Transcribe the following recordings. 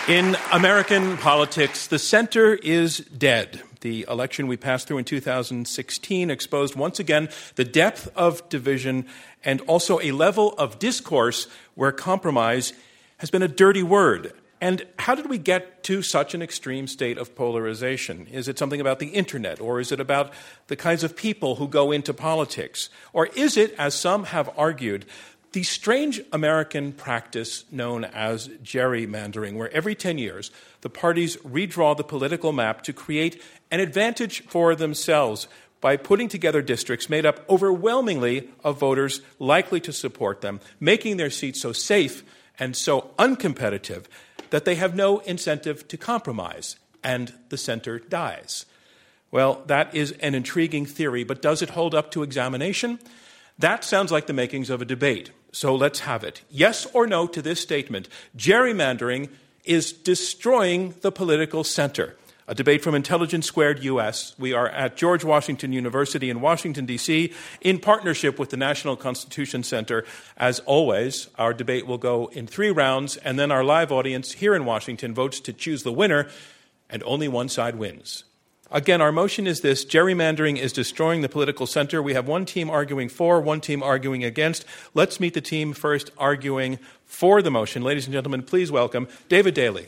In American politics, the center is dead. The election we passed through in 2016 exposed once again the depth of division and also a level of discourse where compromise has been a dirty word. And how did we get to such an extreme state of polarization? Is it something about the internet, or is it about the kinds of people who go into politics? Or is it, as some have argued, the strange American practice known as gerrymandering, where every 10 years the parties redraw the political map to create an advantage for themselves by putting together districts made up overwhelmingly of voters likely to support them, making their seats so safe and so uncompetitive that they have no incentive to compromise, and the center dies. Well, that is an intriguing theory, but does it hold up to examination? That sounds like the makings of a debate. So let's have it. Yes or no to this statement: gerrymandering is destroying the political center. A debate from Intelligence Squared US. We are at George Washington University in Washington, D.C., in partnership with the National Constitution Center. As always, our debate will go in 3 rounds, and then our live audience here in Washington votes to choose the winner, and only one side wins. Again, our motion is this: gerrymandering is destroying the political center. We have one team arguing for, one team arguing against. Let's meet the team first arguing for the motion. Ladies and gentlemen, please welcome David Daley.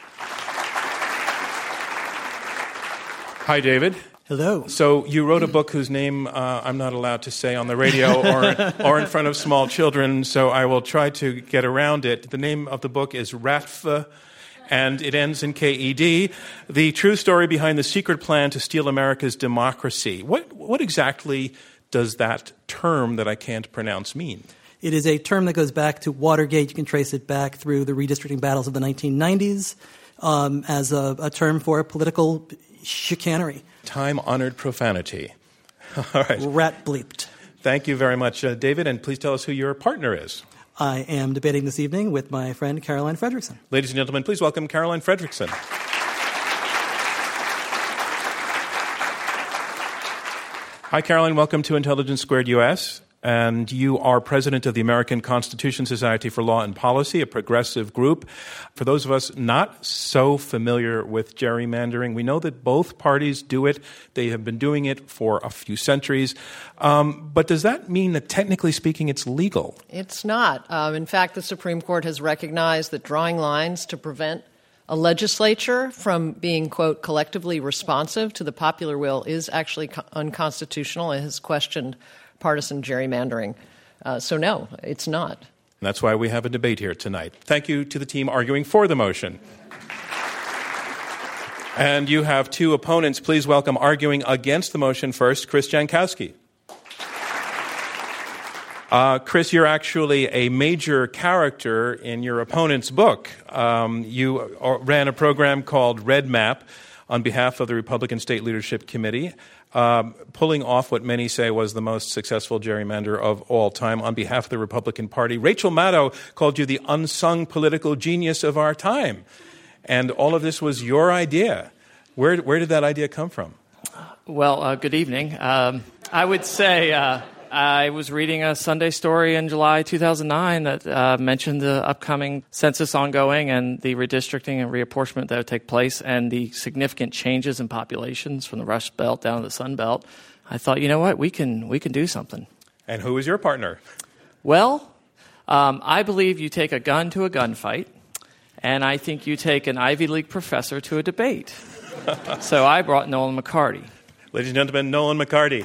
Hi, David. Hello. So you wrote a book whose name I'm not allowed to say on the radio or in front of small children, so I will try to get around it. The name of the book is RATFA, and it ends in KED, the true story behind the secret plan to steal America's democracy. What exactly does that term that I can't pronounce mean? It is a term that goes back to Watergate. You can trace it back through the redistricting battles of the 1990s as a term for political chicanery. Time-honored profanity. All right. Rat bleeped. Thank you very much, David, and please tell us who your partner is. I am debating this evening with my friend Caroline Frederickson. Ladies and gentlemen, please welcome Caroline Frederickson. Hi, Caroline. Welcome to Intelligence Squared US. And you are president of the American Constitution Society for Law and Policy, a progressive group. For those of us not so familiar with gerrymandering, we know that both parties do it. They have been doing it for a few centuries. But does that mean that, technically speaking, it's legal? It's not. In fact, the Supreme Court has recognized that drawing lines to prevent a legislature from being, quote, collectively responsive to the popular will is actually unconstitutional. It has questioned partisan gerrymandering. So no, it's not. And that's why we have a debate here tonight. Thank you to the team arguing for the motion. And you have 2 opponents. Please welcome arguing against the motion first, Chris Jankowski. Chris, you're actually a major character in your opponent's book. You ran a program called Red Map on behalf of the Republican State Leadership Committee, pulling off what many say was the most successful gerrymander of all time on behalf of the Republican Party. Rachel Maddow called you the unsung political genius of our time. And all of this was your idea. Where did that idea come from? Well, good evening. I would say I was reading a Sunday story in July 2009 that mentioned the upcoming census ongoing and the redistricting and reapportionment that would take place and the significant changes in populations from the Rust Belt down to the Sun Belt. I thought, you know what, we can do something. And who is your partner? Well, I believe you take a gun to a gunfight, and I think you take an Ivy League professor to a debate. So I brought Nolan McCarty. Ladies and gentlemen, Nolan McCarty.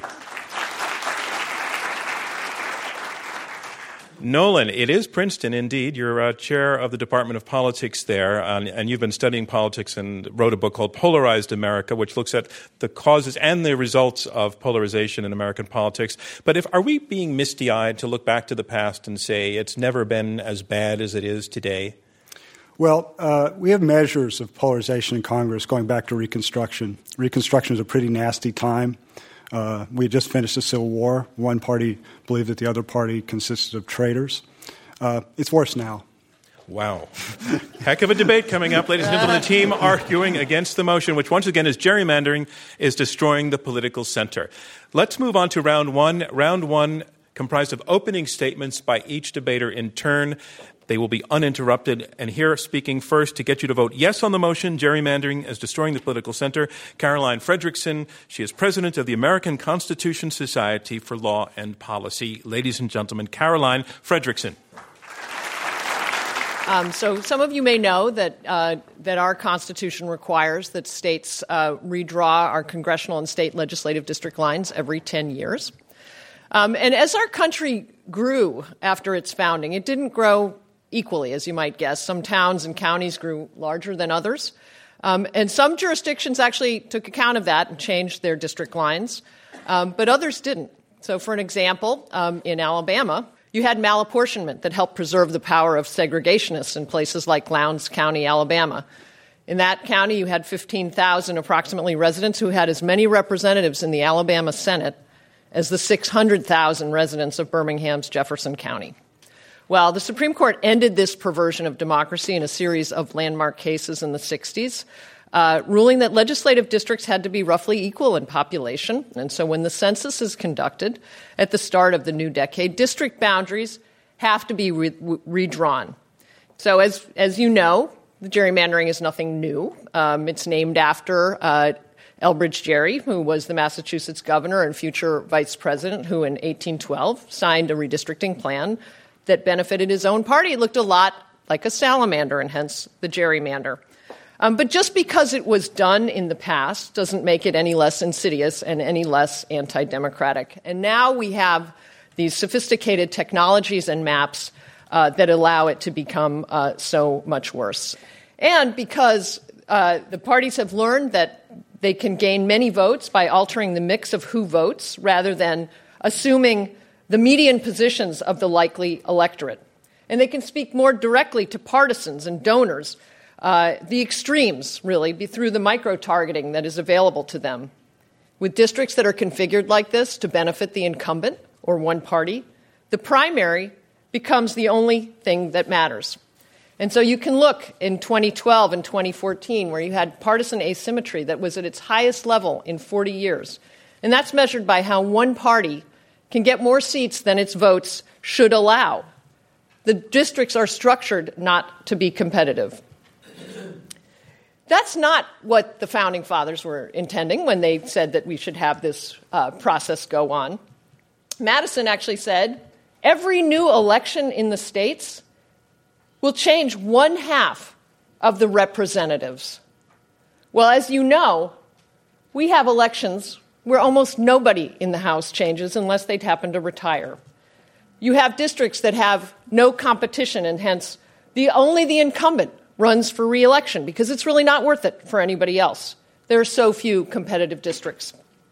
Nolan, it is Princeton, indeed. You're chair of the Department of Politics there, and you've been studying politics and wrote a book called Polarized America, which looks at the causes and the results of polarization in American politics. But are we being misty-eyed to look back to the past and say it's never been as bad as it is today? Well, we have measures of polarization in Congress going back to Reconstruction. Reconstruction was a pretty nasty time. We had just finished a civil war. One party believed that the other party consisted of traitors. It's worse now. Wow. Heck of a debate coming up, ladies and gentlemen. The team arguing against the motion, which once again is gerrymandering, is destroying the political center. Let's move on to round one. Round one, comprised of opening statements by each debater in turn. They will be uninterrupted. And here, speaking first to get you to vote yes on the motion, gerrymandering is destroying the political center, Caroline Frederickson. She is president of the American Constitution Society for Law and Policy. Ladies and gentlemen, Caroline Frederickson. So some of you may know that our Constitution requires that states redraw our congressional and state legislative district lines every 10 years. And as our country grew after its founding, it didn't grow equally, as you might guess. Some towns and counties grew larger than others. And some jurisdictions actually took account of that and changed their district lines, but others didn't. So for an example, in Alabama, you had malapportionment that helped preserve the power of segregationists in places like Lowndes County, Alabama. In that county, you had 15,000 approximately residents who had as many representatives in the Alabama Senate as the 600,000 residents of Birmingham's Jefferson County. Well, the Supreme Court ended this perversion of democracy in a series of landmark cases in the 60s, ruling that legislative districts had to be roughly equal in population. And so when the census is conducted at the start of the new decade, district boundaries have to be redrawn. So as you know, the gerrymandering is nothing new. It's named after Elbridge Gerry, who was the Massachusetts governor and future vice president, who in 1812 signed a redistricting plan that benefited his own party. It looked a lot like a salamander, and hence the gerrymander. But just because it was done in the past doesn't make it any less insidious and any less anti-democratic. And now we have these sophisticated technologies and maps that allow it to become so much worse. And because the parties have learned that they can gain many votes by altering the mix of who votes rather than assuming the median positions of the likely electorate. And they can speak more directly to partisans and donors, the extremes, really, through the micro-targeting that is available to them. With districts that are configured like this to benefit the incumbent or one party, the primary becomes the only thing that matters. And so you can look in 2012 and 2014 where you had partisan asymmetry that was at its highest level in 40 years. And that's measured by how one party can get more seats than its votes should allow. The districts are structured not to be competitive. That's not what the Founding Fathers were intending when they said that we should have this process go on. Madison actually said, every new election in the states will change 1/2 of the representatives. Well, as you know, we have elections where almost nobody in the House changes unless they happen to retire. You have districts that have no competition, and hence only the incumbent runs for re-election because it's really not worth it for anybody else. There are so few competitive districts.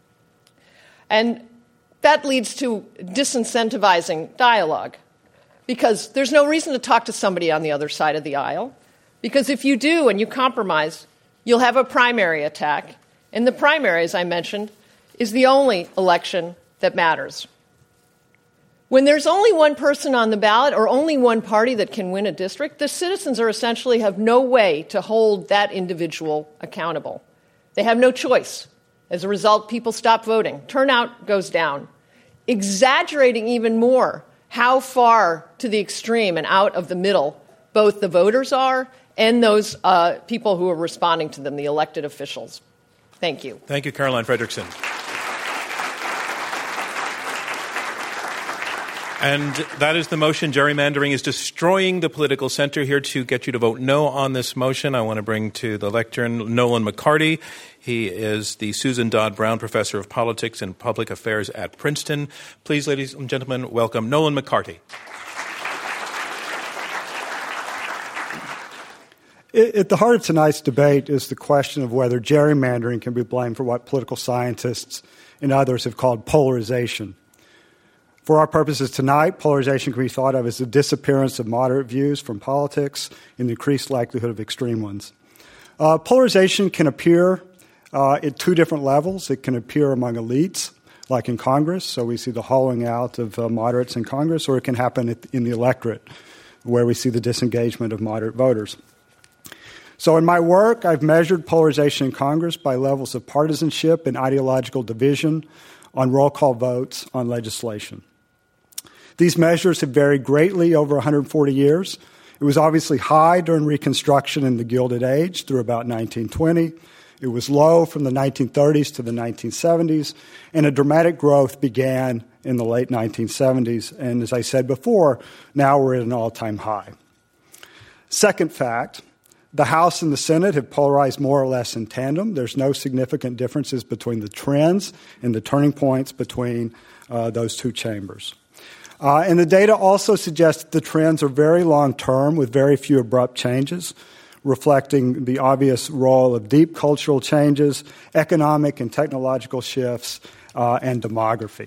And that leads to disincentivizing dialogue because there's no reason to talk to somebody on the other side of the aisle, because if you do and you compromise, you'll have a primary attack. And the primary, as I mentioned, is the only election that matters. When there's only one person on the ballot or only one party that can win a district, the citizens are essentially have no way to hold that individual accountable. They have no choice. As a result, people stop voting. Turnout goes down. Exaggerating even more how far to the extreme and out of the middle both the voters are and those people who are responding to them, the elected officials. Thank you. Thank you, Caroline Frederickson. And that is the motion. Gerrymandering is destroying the political center. Here to get you to vote no on this motion, I want to bring to the lectern Nolan McCarty. He is the Susan Dodd Brown Professor of Politics and Public Affairs at Princeton. Please, ladies and gentlemen, welcome Nolan McCarty. At the heart of tonight's debate is the question of whether gerrymandering can be blamed for what political scientists and others have called polarization. For our purposes tonight, polarization can be thought of as the disappearance of moderate views from politics and the increased likelihood of extreme ones. Polarization can appear at two different levels. It can appear among elites, like in Congress, so we see the hollowing out of moderates in Congress, or it can happen in the electorate, where we see the disengagement of moderate voters. So in my work, I've measured polarization in Congress by levels of partisanship and ideological division on roll call votes on legislation. These measures have varied greatly over 140 years. It was obviously high during Reconstruction in the Gilded Age through about 1920. It was low from the 1930s to the 1970s, and a dramatic growth began in the late 1970s. And as I said before, now we're at an all-time high. Second fact, the House and the Senate have polarized more or less in tandem. There's no significant differences between the trends and the turning points between those two chambers. And the data also suggests that the trends are very long-term with very few abrupt changes, reflecting the obvious role of deep cultural changes, economic and technological shifts, and demography.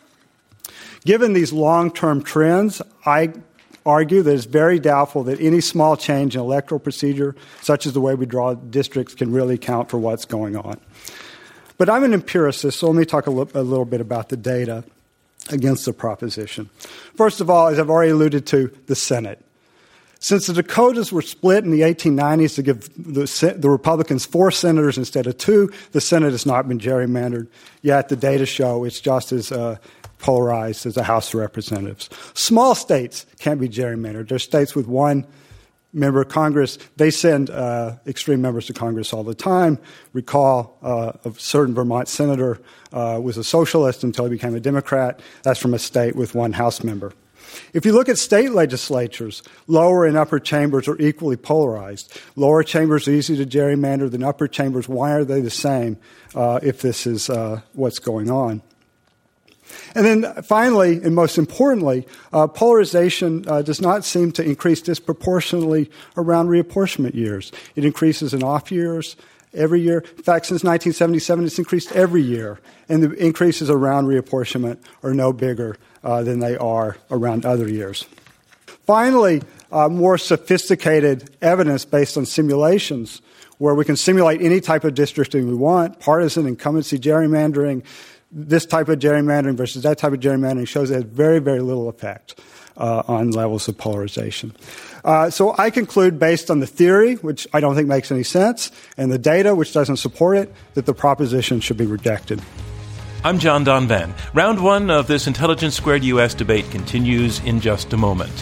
Given these long-term trends, I argue that it's very doubtful that any small change in electoral procedure, such as the way we draw districts, can really account for what's going on. But I'm an empiricist, so let me talk a little bit about the data against the proposition. First of all, as I've already alluded to, the Senate. Since the Dakotas were split in the 1890s to give the Republicans 4 senators instead of 2, the Senate has not been gerrymandered, yet the data show it's just as polarized as the House of Representatives. Small states can't be gerrymandered. There's states with 1 member of Congress. They send extreme members to Congress all the time. Recall a certain Vermont senator was a socialist until he became a Democrat. That's from a state with 1 House member. If you look at state legislatures, lower and upper chambers are equally polarized. Lower chambers are easy to gerrymander than upper chambers. Why are they the same if this is what's going on? And then finally, and most importantly, polarization does not seem to increase disproportionately around reapportionment years. It increases in off years every year. In fact, since 1977, it's increased every year. And the increases around reapportionment are no bigger than they are around other years. Finally, more sophisticated evidence based on simulations where we can simulate any type of districting we want, partisan incumbency gerrymandering, this type of gerrymandering versus that type of gerrymandering shows it has very, very little effect on levels of polarization. So I conclude, based on the theory, which I don't think makes any sense, and the data, which doesn't support it, that the proposition should be rejected. I'm John Donvan. Round 1 of this Intelligence Squared U.S. debate continues in just a moment.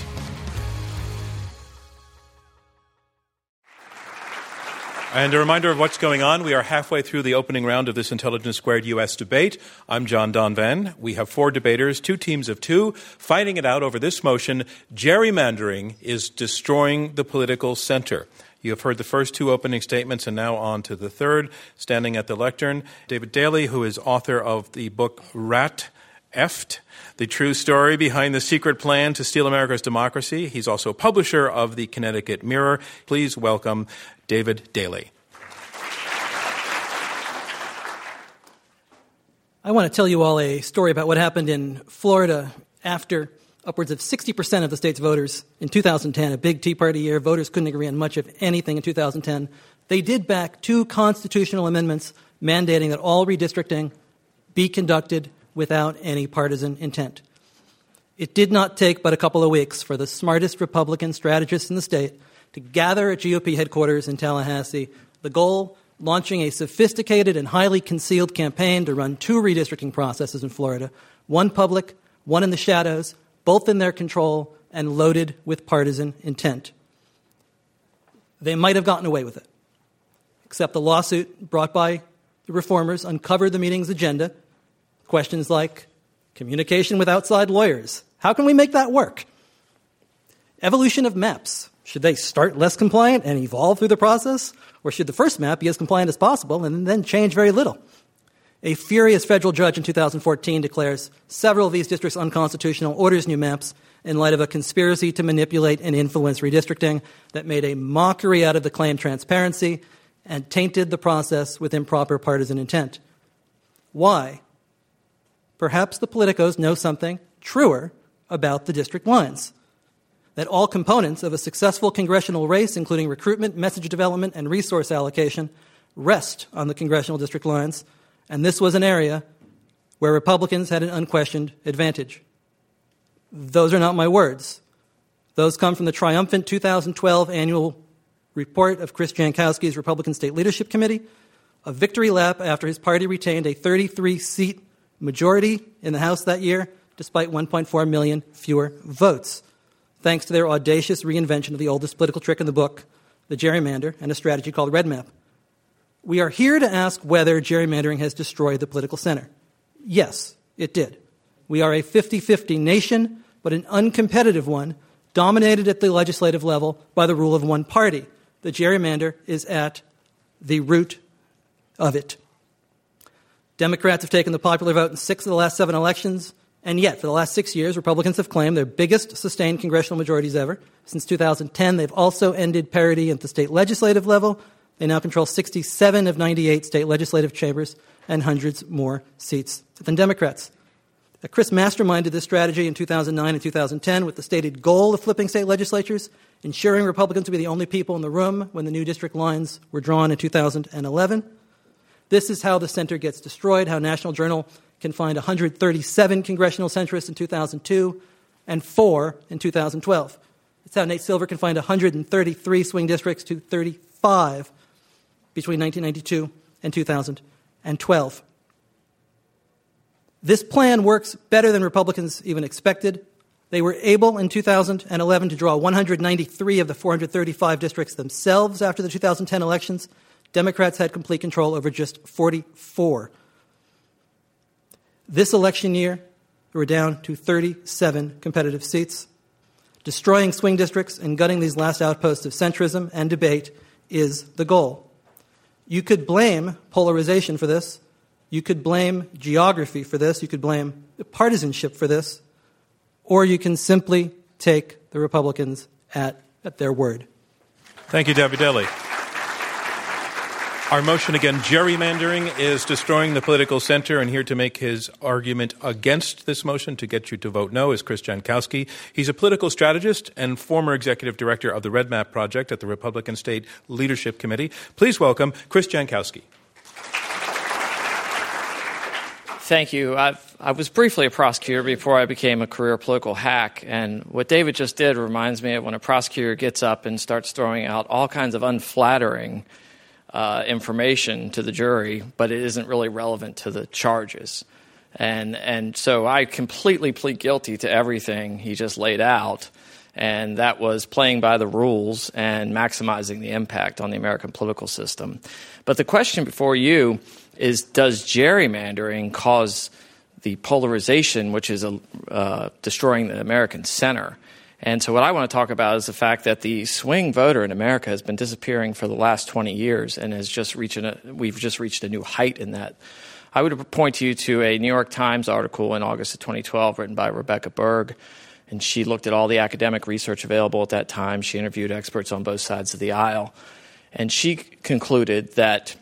And a reminder of what's going on. We are halfway through the opening round of this Intelligence Squared U.S. debate. I'm John Donvan. We have 4 debaters, 2 teams of 2, fighting it out over this motion: gerrymandering is destroying the political center. You have heard the first 2 opening statements, and now on to the third. Standing at the lectern, David Daley, who is author of the book Rat Effed, the true story behind the secret plan to steal America's democracy. He's also publisher of the Connecticut Mirror. Please welcome David Daley. I want to tell you all a story about what happened in Florida after upwards of 60% of the state's voters in 2010, a big Tea Party year. Voters couldn't agree on much of anything in 2010. They did back 2 constitutional amendments mandating that all redistricting be conducted without any partisan intent. It did not take but a couple of weeks for the smartest Republican strategists in the state to gather at GOP headquarters in Tallahassee, the goal, launching a sophisticated and highly concealed campaign to run 2 redistricting processes in Florida, one public, one in the shadows, both in their control and loaded with partisan intent. They might have gotten away with it, except the lawsuit brought by the reformers uncovered the meeting's agenda. Questions like communication with outside lawyers. How can we make that work? Evolution of maps. Should they start less compliant and evolve through the process? Or should the first map be as compliant as possible and then change very little? A furious federal judge in 2014 declares several of these districts unconstitutional, orders new maps in light of a conspiracy to manipulate and influence redistricting that made a mockery out of the claimed transparency and tainted the process with improper partisan intent. Why? Perhaps the politicos know something truer about the district lines. That all components of a successful congressional race, including recruitment, message development, and resource allocation, rest on the congressional district lines, and this was an area where Republicans had an unquestioned advantage. Those are not my words. Those come from the triumphant 2012 annual report of Chris Jankowski's Republican State Leadership Committee, a victory lap after his party retained a 33-seat majority in the House that year, despite 1.4 million fewer votes, thanks to their audacious reinvention of the oldest political trick in the book, the gerrymander, and a strategy called Red Map. We are here to ask whether gerrymandering has destroyed the political center. Yes, it did. We are a 50-50 nation, but an uncompetitive one, dominated at the legislative level by the rule of one party. The gerrymander is at the root of it. Democrats have taken the popular vote in 6 of the last 7 elections, and yet, for the last 6 years, Republicans have claimed their biggest sustained congressional majorities ever. Since 2010, they've also ended parity at the state legislative level. They now control 67 of 98 state legislative chambers and hundreds more seats than Democrats. Chris masterminded this strategy in 2009 and 2010 with the stated goal of flipping state legislatures, ensuring Republicans would be the only people in the room when the new district lines were drawn in 2011. This is how the center gets destroyed, how National Journal can find 137 congressional centrists in 2002 and 4 in 2012. It's how Nate Silver can find 133 swing districts to 35 between 1992 and 2012. This plan works better than Republicans even expected. They were able in 2011 to draw 193 of the 435 districts themselves after the 2010 elections. Democrats had complete control over just 44. This election year, we're down to 37 competitive seats. Destroying swing districts and gutting these last outposts of centrism and debate is the goal. You could blame polarization for this. You could blame geography for this. You could blame partisanship for this. Or you can simply take the Republicans at their word. Thank you, Davidelli. Our motion again, gerrymandering is destroying the political center, and here to make his argument against this motion to get you to vote no is Chris Jankowski. He's a political strategist and former executive director of the Red Map Project at the Republican State Leadership Committee. Please welcome Chris Jankowski. Thank you. I was briefly a prosecutor before I became a career political hack, and what David just did reminds me of when a prosecutor gets up and starts throwing out all kinds of unflattering information to the jury, but it isn't really relevant to the charges. And so I completely plead guilty to everything he just laid out, and that was playing by the rules and maximizing the impact on the American political system. But the question before you is, does gerrymandering cause the polarization, which is destroying the American center? And so what I want to talk about is the fact that the swing voter in America has been disappearing for the last 20 years and has we've just reached a new height in that. I would point you to a New York Times article in August of 2012 written by Rebecca Berg, and she looked at all the academic research available at that time. She interviewed experts on both sides of the aisle, and she concluded that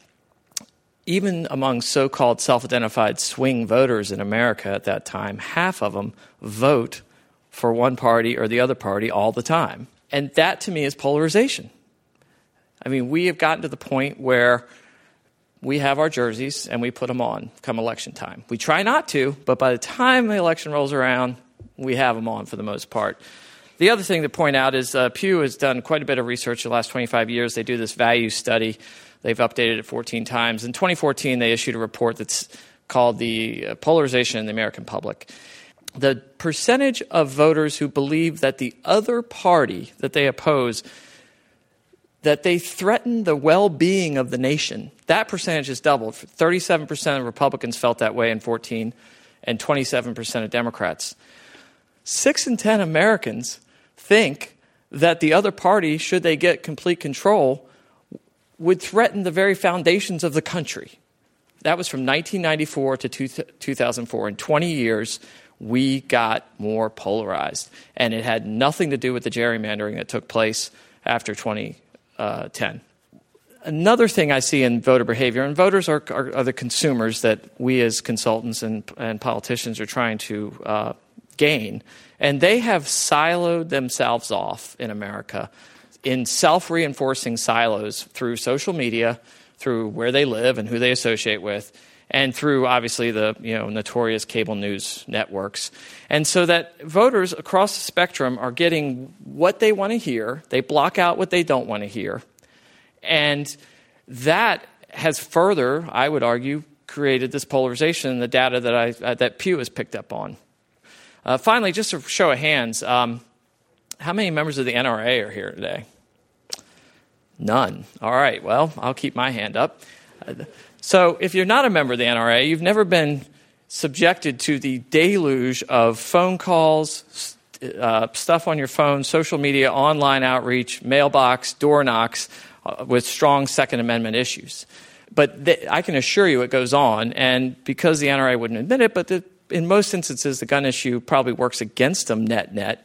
even among so-called self-identified swing voters in America at that time, half of them vote for one party or the other party all the time. And that, to me, is polarization. I mean, we have gotten to the point where we have our jerseys and we put them on come election time. We try not to, but by the time the election rolls around, we have them on for the most part. The other thing to point out is Pew has done quite a bit of research in the last 25 years. They do this value study. They've updated it 14 times. In 2014, they issued a report that's called the Polarization in the American Public. The percentage of voters who believe that the other party that they oppose, that they threaten the well-being of the nation, that percentage has doubled. 37% of Republicans felt that way in 2014 and 27% of Democrats. 6 in 10 Americans think that the other party, should they get complete control, would threaten the very foundations of the country. That was from 1994 to 2004. In 20 years, we got more polarized. And it had nothing to do with the gerrymandering that took place after 2010. Another thing I see in voter behavior, and voters are the consumers that we as consultants and politicians are trying to gain, and they have siloed themselves off in America in self-reinforcing silos through social media, through where they live and who they associate with, and through, obviously, the notorious cable news networks. And so that voters across the spectrum are getting what they want to hear. They block out what they don't want to hear. And that has further, I would argue, created this polarization in the data that Pew has picked up on. Finally, just a show of hands, how many members of the NRA are here today? None. All right, well, I'll keep my hand up. So if you're not a member of the NRA, you've never been subjected to the deluge of phone calls, stuff on your phone, social media, online outreach, mailbox, door knocks with strong Second Amendment issues. But I can assure you it goes on, and because the NRA wouldn't admit it, but in most instances the gun issue probably works against them net.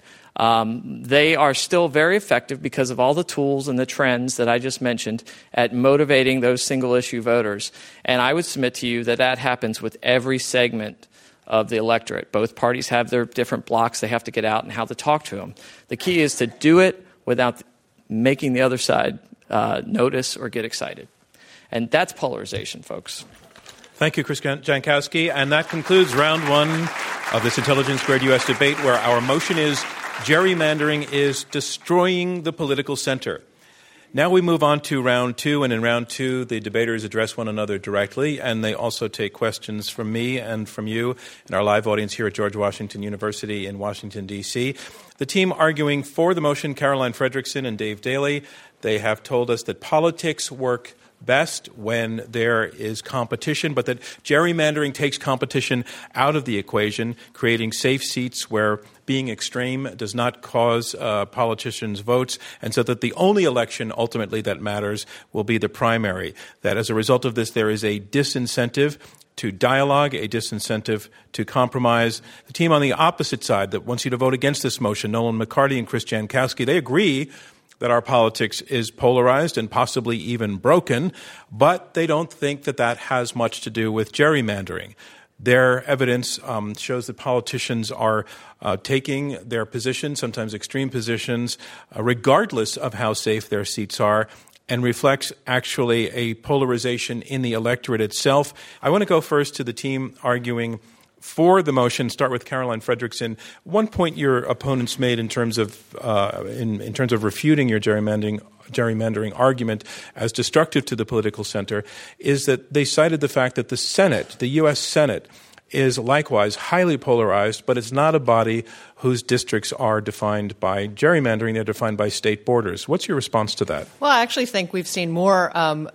They are still very effective because of all the tools and the trends that I just mentioned at motivating those single-issue voters. And I would submit to you that that happens with every segment of the electorate. Both parties have their different blocks they have to get out and how to talk to them. The key is to do it without making the other side notice or get excited. And that's polarization, folks. Thank you, Chris Jankowski. And that concludes round one of this Intelligence Squared U.S. debate, where our motion is gerrymandering is destroying the political center. Now we move on to round two, and in round two, the debaters address one another directly, and they also take questions from me and from you in our live audience here at George Washington University in Washington, D.C. The team arguing for the motion, Caroline Frederickson and Dave Daley, they have told us that politics work best when there is competition, but that gerrymandering takes competition out of the equation, creating safe seats where being extreme does not cause politicians' votes, and so that the only election ultimately that matters will be the primary. That as a result of this, there is a disincentive to dialogue, a disincentive to compromise. The team on the opposite side that wants you to vote against this motion, Nolan McCarty and Chris Jankowski, they agree that our politics is polarized and possibly even broken, but they don't think that that has much to do with gerrymandering. Their evidence shows that politicians are taking their positions, sometimes extreme positions, regardless of how safe their seats are, and reflects actually a polarization in the electorate itself. I want to go first to the team arguing for the motion. Start with Caroline Frederickson. One point your opponents made in terms of in terms of refuting your gerrymandering argument as destructive to the political center is that they cited the fact that the Senate, the U.S. Senate, is likewise highly polarized, but it's not a body whose districts are defined by gerrymandering. They're defined by state borders. What's your response to that? Well, I actually think we've seen more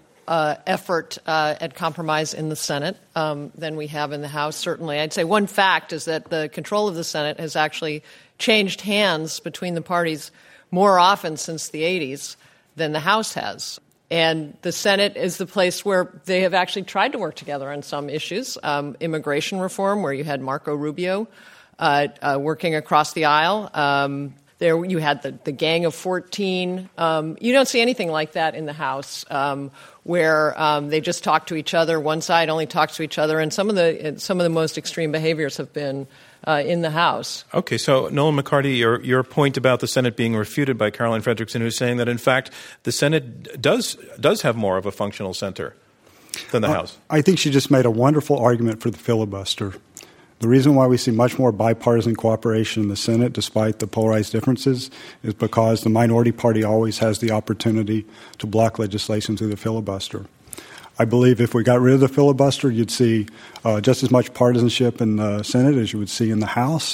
effort at compromise in the Senate than we have in the House, certainly. I'd say one fact is that the control of the Senate has actually changed hands between the parties more often since the 80s than the House has. And the Senate is the place where they have actually tried to work together on some issues. Immigration reform, where you had Marco Rubio working across the aisle. There you had the Gang of 14. You don't see anything like that in the House, where they just talk to each other. One side only talks to each other, and some of the most extreme behaviors have been in the House. Okay, so Nolan McCarty, your point about the Senate being refuted by Caroline Frederickson, who's saying that in fact the Senate does have more of a functional center than the House. I think she just made a wonderful argument for the filibuster. The reason why we see much more bipartisan cooperation in the Senate, despite the polarized differences, is because the minority party always has the opportunity to block legislation through the filibuster. I believe if we got rid of the filibuster, you'd see just as much partisanship in the Senate as you would see in the House,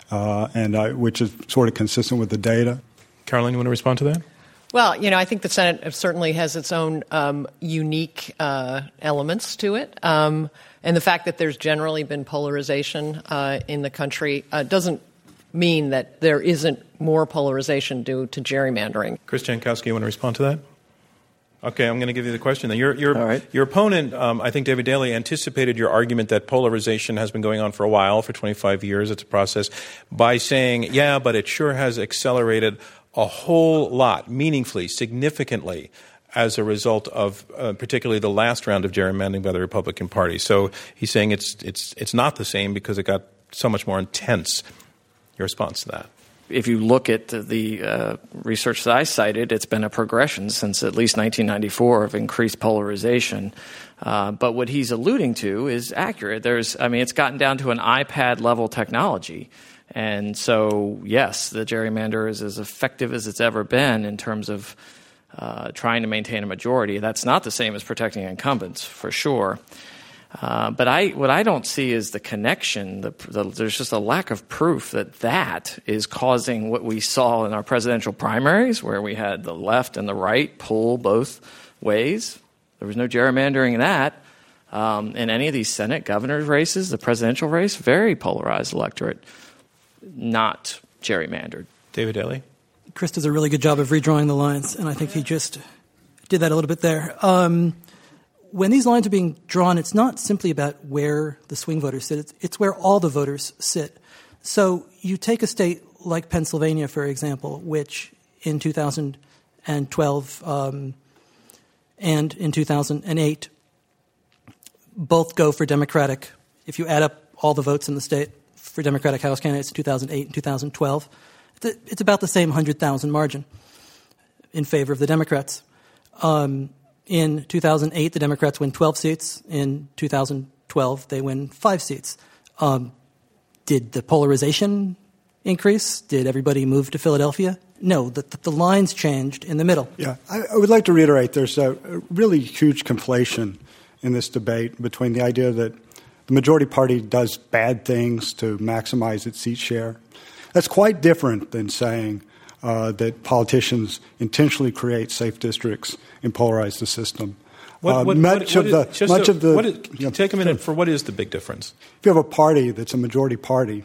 which is sort of consistent with the data. Caroline, you want to respond to that? Well, I think the Senate certainly has its own unique elements to it. And the fact that there's generally been polarization in the country doesn't mean that there isn't more polarization due to gerrymandering. Chris Jankowski, you want to respond to that? Okay, I'm going to give you the question then. Your right. Your opponent, I think David Daley, anticipated your argument that polarization has been going on for a while, for 25 years. It's a process, by saying, yeah, but it sure has accelerated a whole lot, meaningfully, significantly, as a result of particularly the last round of gerrymandering by the Republican Party. So he's saying it's not the same because it got so much more intense. Your response to that? If you look at the research that I cited, it's been a progression since at least 1994 of increased polarization. But what he's alluding to is accurate. It's gotten down to an iPad-level technology. And so, yes, the gerrymander is as effective as it's ever been in terms of trying to maintain a majority. That's not the same as protecting incumbents, for sure. But what I don't see is the connection. There's just a lack of proof that is causing what we saw in our presidential primaries, where we had the left and the right pull both ways. There was no gerrymandering in that. In any of these Senate governor's races, the presidential race, very polarized electorate, not gerrymandered. David Daley? Chris does a really good job of redrawing the lines, and I think he just did that a little bit there. When these lines are being drawn, it's not simply about where the swing voters sit. It's where all the voters sit. So you take a state like Pennsylvania, for example, which in 2012 and in 2008 both go for Democratic. If you add up all the votes in the state for Democratic House candidates in 2008 and 2012, it's about the same 100,000 margin in favor of the Democrats. In 2008, the Democrats win 12 seats. In 2012, they win 5 seats. Did the polarization increase? Did everybody move to Philadelphia? No, the lines changed in the middle. Yeah, I would like to reiterate there's a really huge conflation in this debate between the idea that the majority party does bad things to maximize its seat share. That's quite different than saying that politicians intentionally create safe districts and polarize the system. Take a minute for what is the big difference? If you have a party that's a majority party,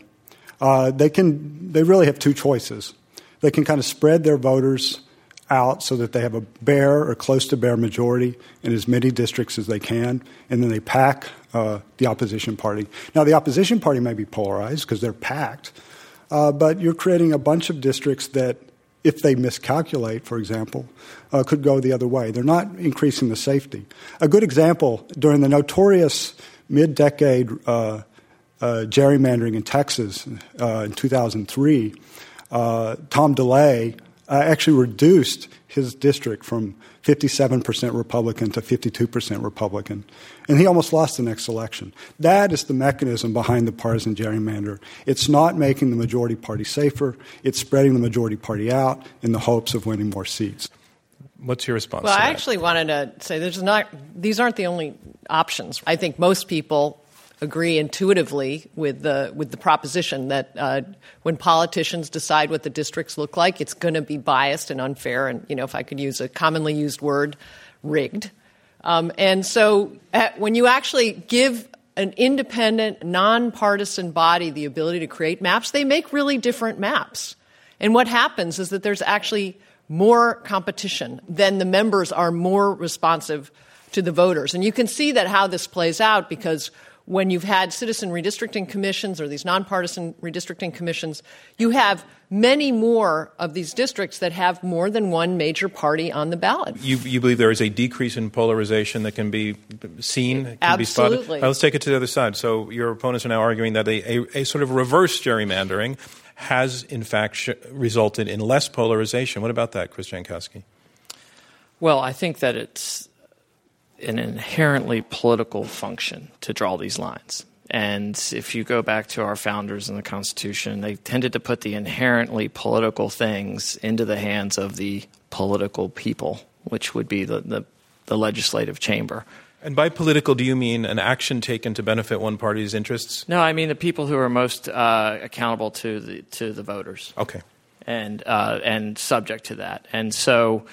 they really have two choices. They can kind of spread their voters out so that they have a bare or close to bare majority in as many districts as they can, and then they pack the opposition party. Now, the opposition party may be polarized because they're packed, but you're creating a bunch of districts that, if they miscalculate, for example, could go the other way. They're not increasing the safety. A good example, during the notorious mid-decade gerrymandering in Texas in 2003, Tom DeLay actually reduced his district from 57% Republican to 52% Republican. And he almost lost the next election. That is the mechanism behind the partisan gerrymander. It's not making the majority party safer. It's spreading the majority party out in the hopes of winning more seats. What's your response to that? that? I actually wanted to say these aren't the only options. I think most people agree intuitively with the proposition that when politicians decide what the districts look like, it's going to be biased and unfair, and if I could use a commonly used word, rigged. And so when you actually give an independent, nonpartisan body the ability to create maps, they make really different maps. And what happens is that there's actually more competition. Then the members are more responsive to the voters. And you can see that how this plays out, because when you've had citizen redistricting commissions or these nonpartisan redistricting commissions, you have many more of these districts that have more than one major party on the ballot. You believe there is a decrease in polarization that can be seen, can Absolutely. be spotted? Let's take it to the other side. So your opponents are now arguing that a sort of reverse gerrymandering has, in fact, resulted in less polarization. What about that, Chris Jankowski? Well, I think that it's an inherently political function to draw these lines. And if you go back to our founders in the Constitution, they tended to put the inherently political things into the hands of the political people, which would be the legislative chamber. And by political, do you mean an action taken to benefit one party's interests? No, I mean the people who are most accountable to the voters. Okay. And subject to that. And so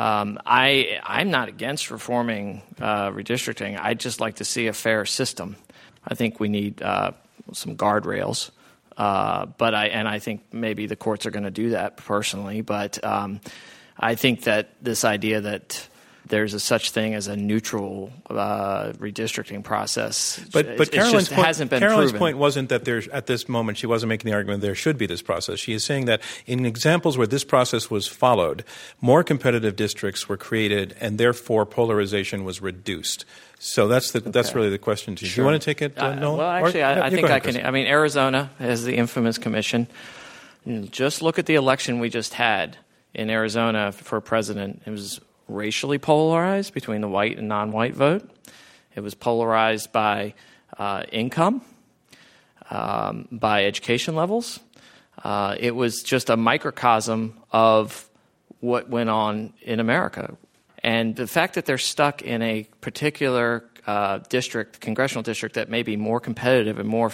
I'm not against reforming redistricting. I'd just like to see a fair system. I think we need some guardrails, but I think maybe the courts are going to do that personally. But I think that this idea that there's a such thing as a neutral redistricting process, but Carolyn's point, hasn't been Carolyn's proven. point wasn't that there at this moment she wasn't making the argument there should be this process. She is saying that in examples where this process was followed, more competitive districts were created, and therefore polarization was reduced. So that's really the question to you. Sure. Do you want to take it, Nolan? Well, actually, I think I can. Chris. I mean, Arizona has the infamous commission. Just look at the election we just had in Arizona for president. It was racially polarized between the white and non-white vote. It was polarized by income, by education levels. It was just a microcosm of what went on in America. And the fact that they're stuck in a particular congressional district that may be more competitive and more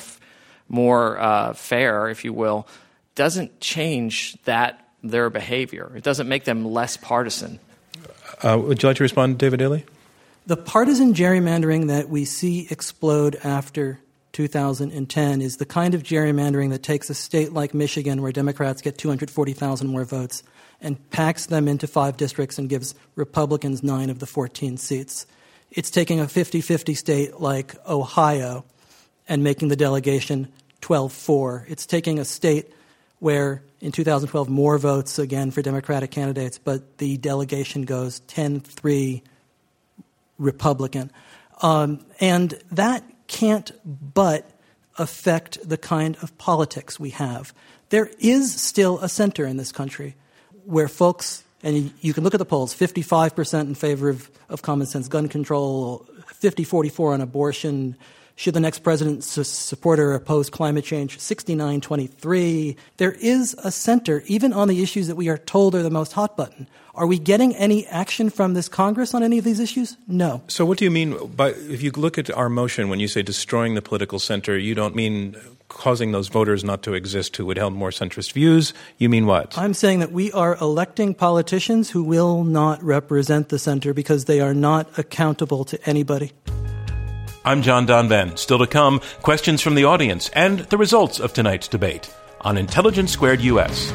fair, if you will, doesn't change their behavior. It doesn't make them less partisan. Would you like to respond, David Daley? The partisan gerrymandering that we see explode after 2010 is the kind of gerrymandering that takes a state like Michigan, where Democrats get 240,000 more votes, and packs them into 5 districts and gives Republicans 9 of the 14 seats. It's taking a 50-50 state like Ohio and making the delegation 12-4. It's taking a state where in 2012 more votes again for Democratic candidates, but the delegation goes 10-3 Republican. And that can't but affect the kind of politics we have. There is still a center in this country where folks, and you can look at the polls, 55% in favor of common sense gun control, 50-44 on abortion. Should the next president support or oppose climate change? 69-23. There is a center, even on the issues that we are told are the most hot button. Are we getting any action from this Congress on any of these issues? No. So what do you mean by, if you look at our motion, when you say destroying the political center, you don't mean causing those voters not to exist who would hold more centrist views? You mean what? I'm saying that we are electing politicians who will not represent the center because they are not accountable to anybody. I'm John Donvan. Still to come, questions from the audience and the results of tonight's debate on Intelligence Squared US.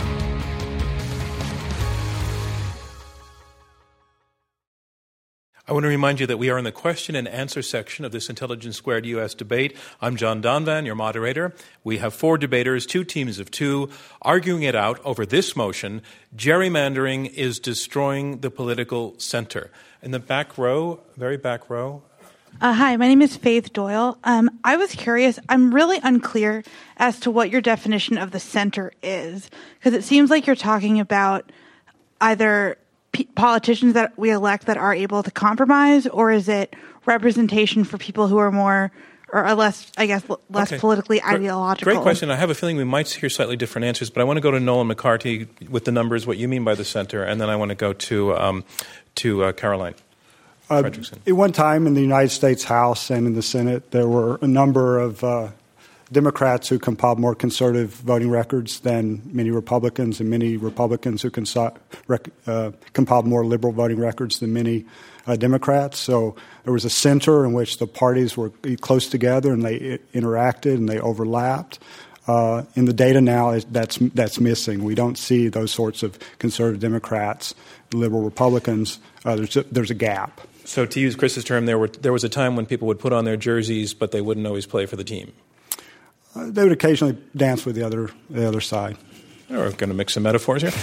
I want to remind you that we are in the question and answer section of this Intelligence Squared US debate. I'm John Donvan, your moderator. We have 4 debaters, 2 teams of 2, arguing it out over this motion: gerrymandering is destroying the political center. In the back row, very back row. Hi, my name is Faith Doyle. I was curious. I'm really unclear as to what your definition of the center is, because it seems like you're talking about either politicians that we elect that are able to compromise, or is it representation for people who are more or are less, I guess, less politically ideological? Great question. I have a feeling we might hear slightly different answers, but I want to go to Nolan McCarty with the numbers, what you mean by the center, and then I want to go to Caroline. At one time in the United States House and in the Senate, there were a number of Democrats who compiled more conservative voting records than many Republicans, and many Republicans who compiled more liberal voting records than many Democrats. So there was a center in which the parties were close together and they interacted and they overlapped. In the data now, that's missing. We don't see those sorts of conservative Democrats, liberal Republicans. There's a gap. So to use Chris's term, there was a time when people would put on their jerseys, but they wouldn't always play for the team. They would occasionally dance with the other side. We're going to mix some metaphors here.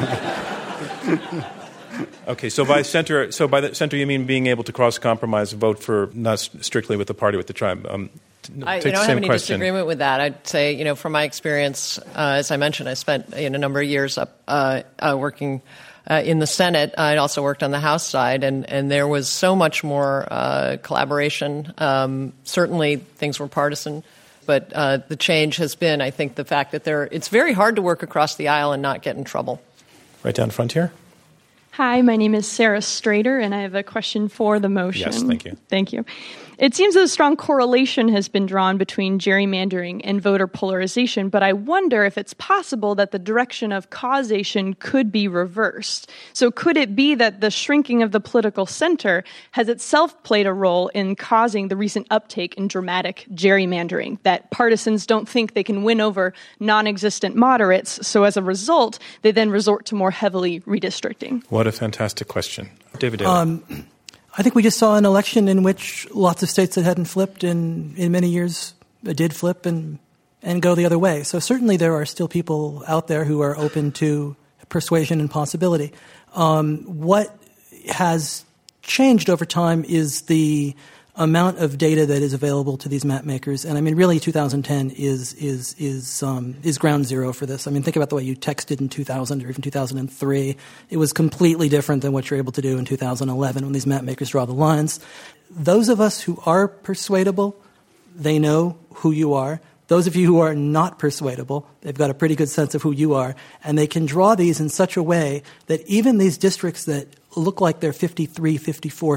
Okay, so by the center you mean being able to cross-compromise, vote for not strictly with the party, with the tribe. I don't have any disagreement with that. I'd say, from my experience, as I mentioned, I spent a number of years working in the Senate. I'd also worked on the House side, and there was so much more collaboration. Certainly things were partisan, but the change has been, I think, the fact that it's very hard to work across the aisle and not get in trouble. Right down front here. Hi, my name is Sarah Strader, and I have a question for the motion. Yes, thank you. Thank you. It seems that a strong correlation has been drawn between gerrymandering and voter polarization, but I wonder if it's possible that the direction of causation could be reversed. So could it be that the shrinking of the political center has itself played a role in causing the recent uptake in dramatic gerrymandering, that partisans don't think they can win over non-existent moderates, so as a result, they then resort to more heavily redistricting? What a fantastic question. David Daley. I think we just saw an election in which lots of states that hadn't flipped in many years did flip and go the other way. So certainly there are still people out there who are open to persuasion and possibility. What has changed over time is the amount of data that is available to these map makers. And I mean, really 2010 is ground zero for this. I mean, think about the way you texted in 2000 or even 2003. It was completely different than what you're able to do in 2011 when these map makers draw the lines. Those of us who are persuadable, they know who you are. Those of you who are not persuadable, they've got a pretty good sense of who you are, and they can draw these in such a way that even these districts that look like they're 53, 54,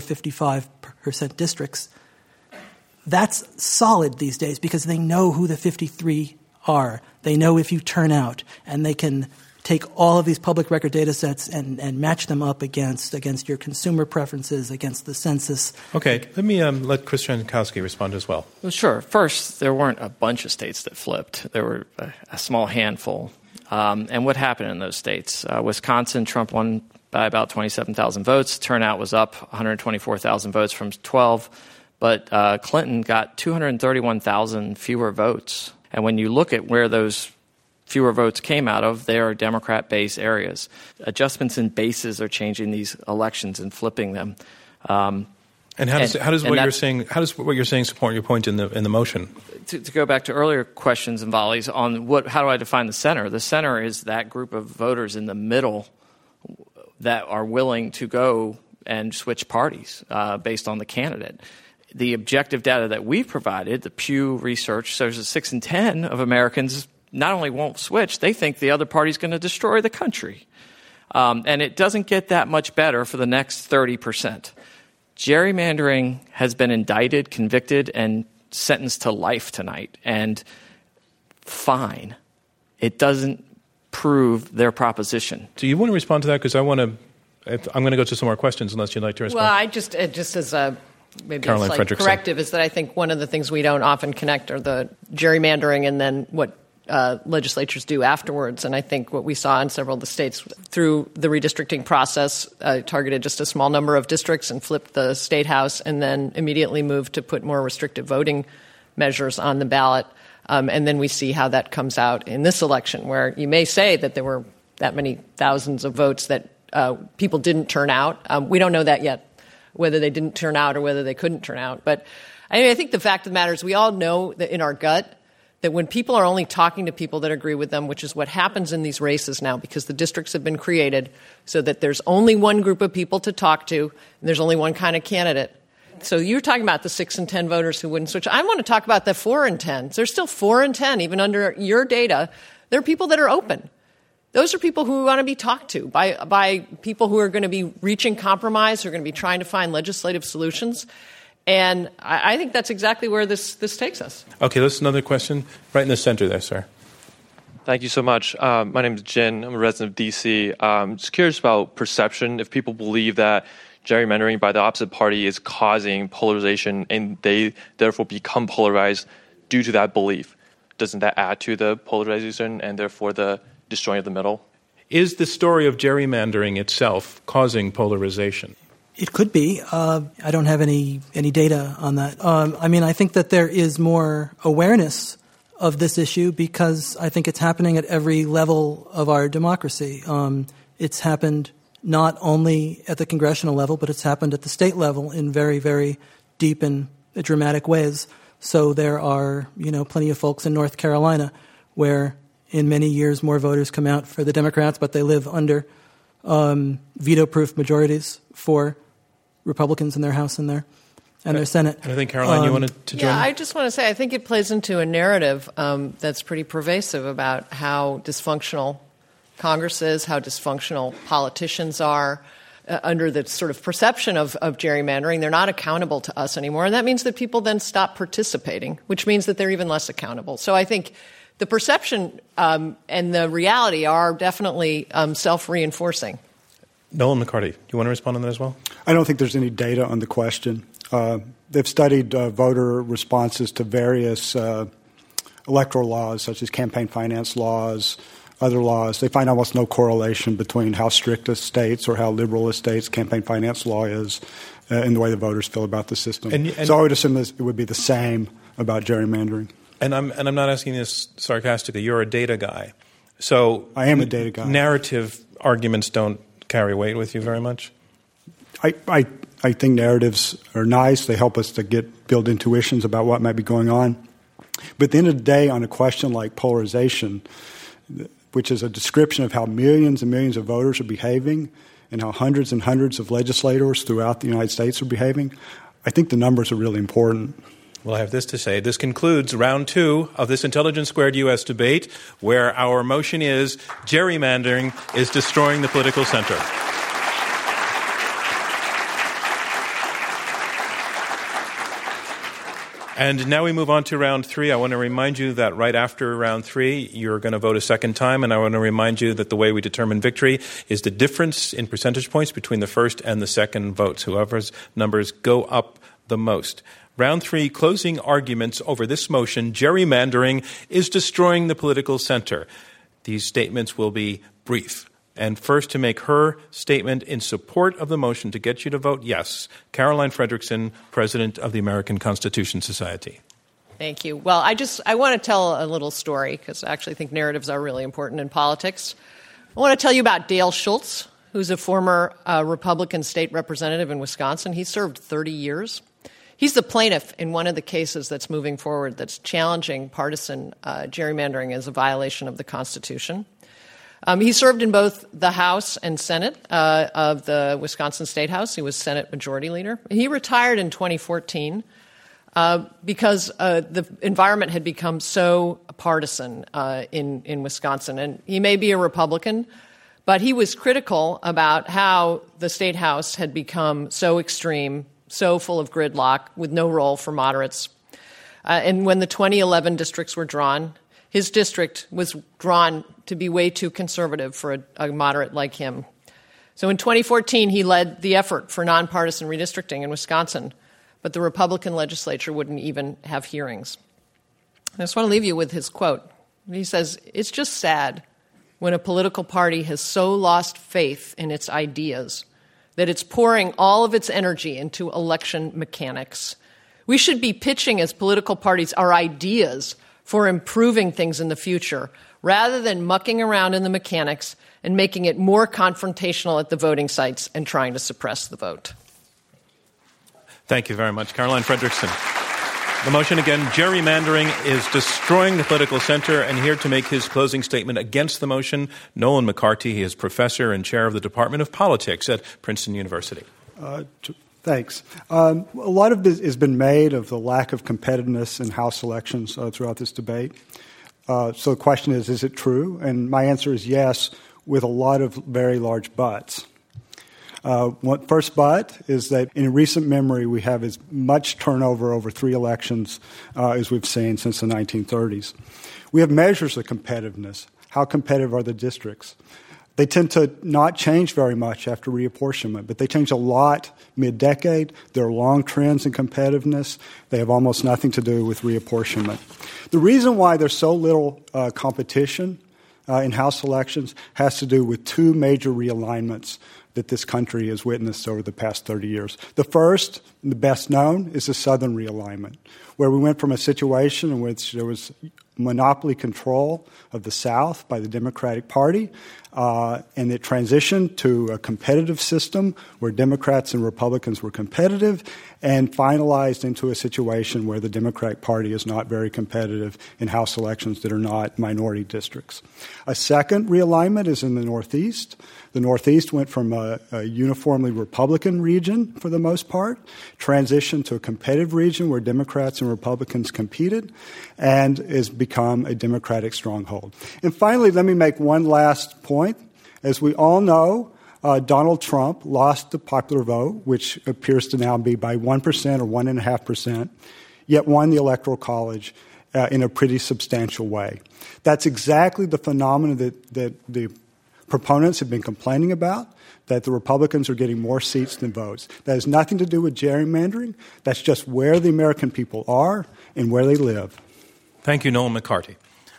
55% districts, that's solid these days because they know who the 53 are. They know if you turn out, and they can take all of these public record data sets and match them up against your consumer preferences, against the census. Okay, let me let Chris Jankowski respond as well. Well, sure. First, there weren't a bunch of states that flipped. There were a small handful. And what happened in those states? Wisconsin, Trump won by about 27,000 votes. Turnout was up 124,000 votes from 12. But Clinton got 231,000 fewer votes. And when you look at where those fewer votes came out of, they are Democrat-based areas. Adjustments in bases are changing these elections and flipping them. And how does what you're saying support your point in the motion? To go back to earlier questions and volleys on how do I define the center? The center is that group of voters in the middle that are willing to go and switch parties based on the candidate. The objective data that we've provided, the Pew research, shows that 6 in 10 of Americans not only won't switch, they think the other party's going to destroy the country. And it doesn't get that much better for the next 30%. Gerrymandering has been indicted, convicted, and sentenced to life tonight. And fine. It doesn't prove their proposition. Do you want to respond to that? Because I'm going to go to some more questions unless you'd like to respond. Well, I just as a maybe Caroline a slight Fredrickson. corrective is that I think one of the things we don't often connect are the gerrymandering and then what legislatures do afterwards. And I think what we saw in several of the states through the redistricting process targeted just a small number of districts and flipped the state house and then immediately moved to put more restrictive voting measures on the ballot. And then we see how that comes out in this election, where you may say that there were that many thousands of votes that people didn't turn out. We don't know that yet, whether they didn't turn out or whether they couldn't turn out. But I think the fact of the matter is we all know that in our gut that when people are only talking to people that agree with them, which is what happens in these races now because the districts have been created so that there's only one group of people to talk to and there's only one kind of candidate. So you're talking about the 6 in 10 voters who wouldn't switch. I want to talk about the 4 in 10. There's still 4 in 10, even under your data. There are people that are open. Those are people who want to be talked to by people who are going to be reaching compromise, who are going to be trying to find legislative solutions. And I think that's exactly where this takes us. Okay, that's another question. Right in the center there, sir. Thank you so much. My name is Jin. I'm a resident of D.C. Just curious about perception. If people believe that gerrymandering by the opposite party is causing polarization and they therefore become polarized due to that belief, doesn't that add to the polarization and therefore the destroying of the middle? Is the story of gerrymandering itself causing polarization? It could be. I don't have any data on that. I think that there is more awareness of this issue because I think it's happening at every level of our democracy. It's happened not only at the congressional level, but it's happened at the state level in very, very deep and dramatic ways. So there are, plenty of folks in North Carolina where in many years more voters come out for the Democrats, but they live under veto-proof majorities for Republicans in their House and their Senate. And I think, Caroline, you wanted to join? Yeah, I just want to say I think it plays into a narrative that's pretty pervasive about how dysfunctional Congress is, how dysfunctional politicians are under the sort of perception of gerrymandering. They're not accountable to us anymore, and that means that people then stop participating, which means that they're even less accountable. So I think the perception and the reality are definitely self-reinforcing. Nolan McCarty, do you want to respond on that as well? I don't think there's any data on the question. They've studied voter responses to various electoral laws, such as campaign finance laws, other laws. They find almost no correlation between how strict a state's or how liberal a state's campaign finance law is in the way the voters feel about the system. So I would assume it would be the same about gerrymandering. And I'm not asking this sarcastically. You're a data guy. So I am a data guy. Narrative arguments don't carry weight with you very much? I think narratives are nice. They help us to build intuitions about what might be going on. But at the end of the day, on a question like polarization, which is a description of how millions and millions of voters are behaving and how hundreds and hundreds of legislators throughout the United States are behaving, I think the numbers are really important. Well, I have this to say. This concludes round 2 of this Intelligence Squared U.S. debate, where our motion is gerrymandering is destroying the political center. And now we move on to round 3. I want to remind you that right after round 3, you're going to vote a second time. And I want to remind you that the way we determine victory is the difference in percentage points between the first and the second votes. Whoever's numbers go up the most. Round 3, closing arguments over this motion, gerrymandering is destroying the political center. These statements will be brief. And first, to make her statement in support of the motion to get you to vote yes, Caroline Frederickson, President of the American Constitution Society. Thank you. Well, I want to tell a little story because I actually think narratives are really important in politics. I want to tell you about Dale Schultz, who's a former Republican state representative in Wisconsin. He served 30 years. He's the plaintiff in one of the cases that's moving forward that's challenging partisan gerrymandering as a violation of the Constitution. He served in both the House and Senate of the Wisconsin State House. He was Senate Majority Leader. He retired in 2014 because the environment had become so partisan in Wisconsin. And he may be a Republican, but he was critical about how the State House had become so extreme, so full of gridlock, with no role for moderates. And when the 2011 districts were drawn, his district was drawn to be way too conservative for a moderate like him. So in 2014, he led the effort for nonpartisan redistricting in Wisconsin, but the Republican legislature wouldn't even have hearings. I just want to leave you with his quote. He says, "It's just sad when a political party has so lost faith in its ideas that it's pouring all of its energy into election mechanics. We should be pitching as political parties our ideas for improving things in the future, rather than mucking around in the mechanics and making it more confrontational at the voting sites and trying to suppress the vote." Thank you very much, Caroline Frederickson. The motion again, gerrymandering is destroying the political center. And here to make his closing statement against the motion, Nolan McCarty. He is professor and chair of the Department of Politics at Princeton University. Thanks. A lot of this has been made of the lack of competitiveness in House elections throughout this debate. So the question is it true? And my answer is yes, with a lot of very large buts. First but is that in recent memory, we have as much turnover over 3 elections as we've seen since the 1930s. We have measures of competitiveness. How competitive are the districts? They tend to not change very much after reapportionment, but they change a lot mid-decade. There are long trends in competitiveness. They have almost nothing to do with reapportionment. The reason why there's so little competition in House elections has to do with 2 major realignments that this country has witnessed over the past 30 years. The first, and the best known, is the Southern realignment, where we went from a situation in which there was monopoly control of the South by the Democratic Party, and it transitioned to a competitive system where Democrats and Republicans were competitive, and finalized into a situation where the Democratic Party is not very competitive in House elections that are not minority districts. A second realignment is in the Northeast. The Northeast went from a uniformly Republican region, for the most part, transitioned to a competitive region where Democrats and Republicans competed, and has become a Democratic stronghold. And finally, let me make one last point. As we all know, Donald Trump lost the popular vote, which appears to now be by 1% or 1.5%, yet won the Electoral College in a pretty substantial way. That's exactly the phenomenon that the proponents have been complaining about, that the Republicans are getting more seats than votes. That has nothing to do with gerrymandering. That's just where the American people are and where they live. Thank you, Nolan McCarty.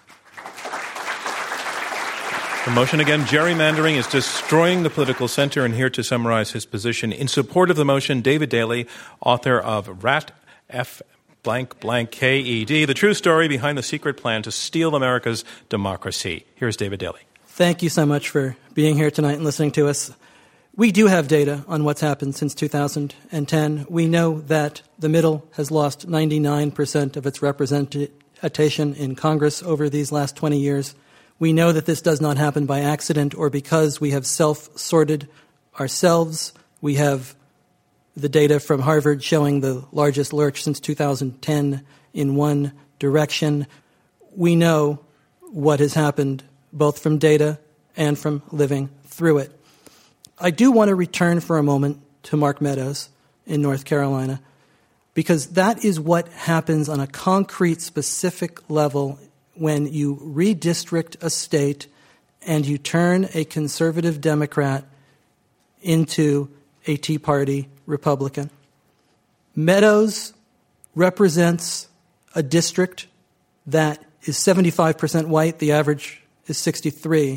The motion again, gerrymandering is destroying the political center. And here to summarize his position in support of the motion, David Daley, author of Rat F blank blank KED, the true story behind the secret plan to steal America's democracy. Here's David Daley. Thank you so much for being here tonight and listening to us. We do have data on what's happened since 2010. We know that the middle has lost 99% of its representation in Congress over these last 20 years. We know that this does not happen by accident or because we have self-sorted ourselves. We have the data from Harvard showing the largest lurch since 2010 in one direction. We know what has happened both from data and from living through it. I do want to return for a moment to Mark Meadows in North Carolina. because that is what happens on a concrete, specific level when you redistrict a state and you turn a conservative Democrat into a Tea Party Republican. Meadows represents a district that is 75% white, the average is 63.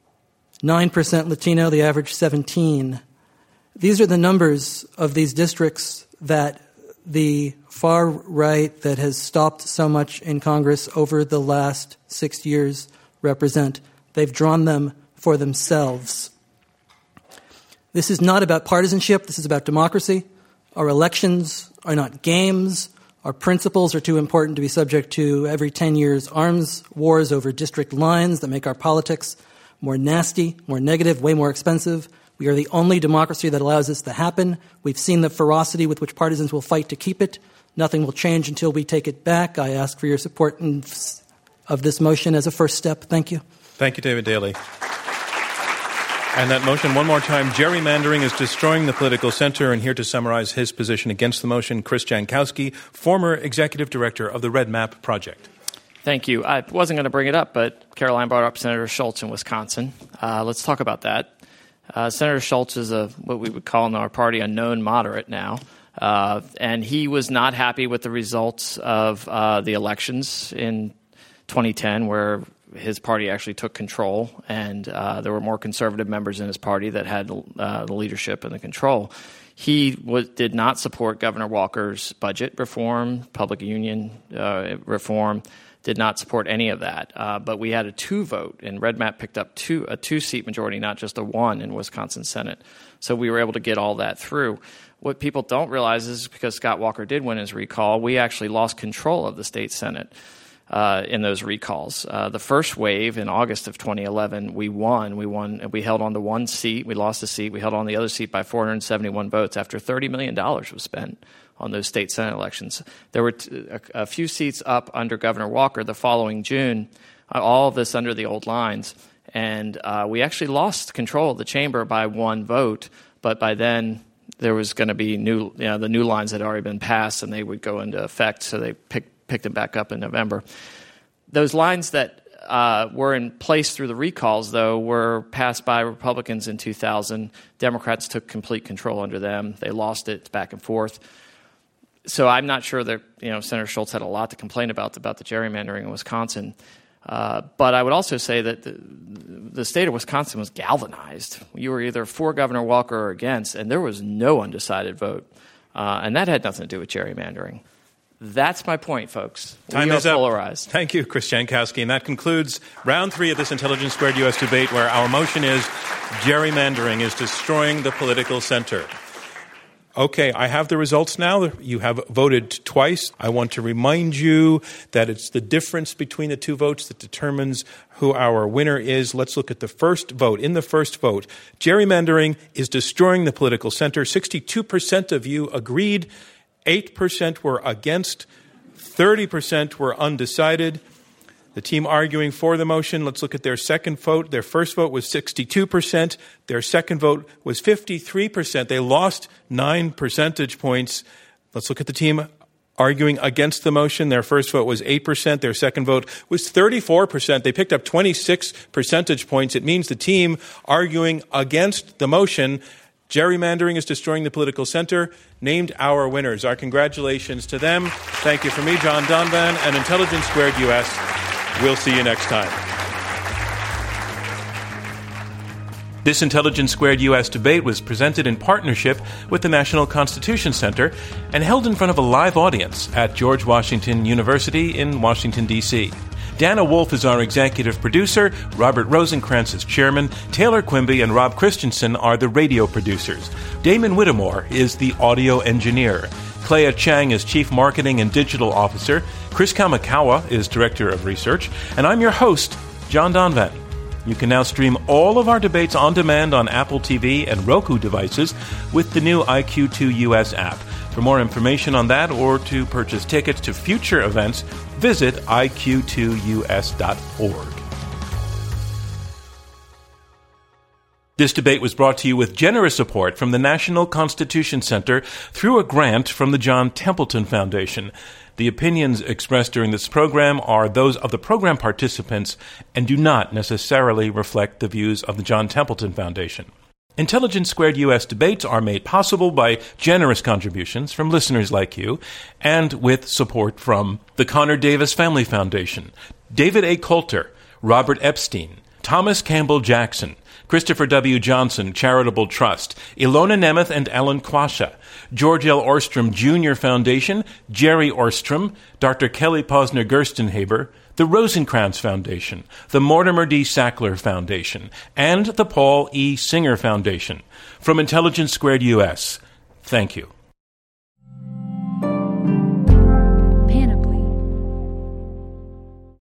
9% Latino, the average 17. These are the numbers of these districts that the far right that has stopped so much in Congress over the last 6 years represent. They've drawn them for themselves. This is not about partisanship. This is about democracy. Our elections are not games. Our principles are too important to be subject to every 10 years arms wars over district lines that make our politics more nasty, more negative, way more expensive. We are the only democracy that allows this to happen. We've seen the ferocity with which partisans will fight to keep it. Nothing will change until we take it back. I ask for your support of this motion as a first step. Thank you. Thank you, David Daley. And that motion, one more time, gerrymandering is destroying the political center. And here to summarize his position against the motion, Chris Jankowski, former executive director of the Red Map Project. Thank you. I wasn't going to bring it up, but Caroline brought up Senator Schultz in Wisconsin. Let's talk about that. Senator Schultz is what we would call in our party a known moderate now. And he was not happy with the results of the elections in 2010, where his party actually took control, and there were more conservative members in his party that had the leadership and the control. He did not support Governor Walker's budget reform, public union reform, did not support any of that. But we had a 2 vote, and Red Map picked up a 2-seat majority, not just a 1 in Wisconsin Senate. So we were able to get all that through. What people don't realize is because Scott Walker did win his recall, we actually lost control of the state Senate in those recalls. The first wave in August of 2011, we won. We held on to 1 seat. We lost a seat. We held on the other seat by 471 votes after $30 million was spent on those state Senate elections. There were a few seats up under Governor Walker the following June, all of this under the old lines. And we actually lost control of the chamber by 1 vote, but by then there was going to be the new lines had already been passed and they would go into effect, so they picked them back up in November. Those lines that were in place through the recalls, though, were passed by Republicans in 2000. Democrats took complete control under them. They lost it back and forth. So I'm not sure that Senator Schultz had a lot to complain about the gerrymandering in Wisconsin. But I would also say that the state of Wisconsin was galvanized. You were either for Governor Walker or against, and there was no undecided vote. And that had nothing to do with gerrymandering. That's my point, folks. Time is up. Polarized. Thank you, Chris Jankowski. And that concludes round 3 of this Intelligence Squared U.S. debate, where our motion is gerrymandering is destroying the political center. Okay, I have the results now. You have voted twice. I want to remind you that it's the difference between the 2 votes that determines who our winner is. Let's look at the first vote. In the first vote, gerrymandering is destroying the political center. 62% of you agreed. 8% were against. 30% were undecided. The team arguing for the motion, let's look at their second vote. Their first vote was 62%. Their second vote was 53%. They lost 9 percentage points. Let's look at the team arguing against the motion. Their first vote was 8%. Their second vote was 34%. They picked up 26 percentage points. It means the team arguing against the motion, gerrymandering is destroying the political center, named our winners. Our congratulations to them. Thank you from me, John Donvan, and Intelligence Squared U.S. We'll see you next time. This Intelligence Squared U.S. debate was presented in partnership with the National Constitution Center and held in front of a live audience at George Washington University in Washington, D.C. Dana Wolf is our executive producer, Robert Rosencrantz is chairman, Taylor Quimby and Rob Christensen are the radio producers. Damon Whittemore is the audio engineer. Clea Chang is Chief Marketing and Digital Officer. Chris Kamikawa is Director of Research. And I'm your host, John Donvan. You can now stream all of our debates on demand on Apple TV and Roku devices with the new IQ2 US app. For more information on that or to purchase tickets to future events, visit iq2us.org. This debate was brought to you with generous support from the National Constitution Center through a grant from the John Templeton Foundation. The opinions expressed during this program are those of the program participants and do not necessarily reflect the views of the John Templeton Foundation. Intelligence Squared U.S. debates are made possible by generous contributions from listeners like you and with support from the Connor Davis Family Foundation, David A. Coulter, Robert Epstein, Thomas Campbell Jackson, Christopher W. Johnson Charitable Trust, Ilona Nemeth and Alan Quasha, George L. Orstrom Jr. Foundation, Jerry Orstrom, Dr. Kelly Posner Gerstenhaber, the Rosencrantz Foundation, the Mortimer D. Sackler Foundation, and the Paul E. Singer Foundation. From Intelligence Squared U.S., thank you.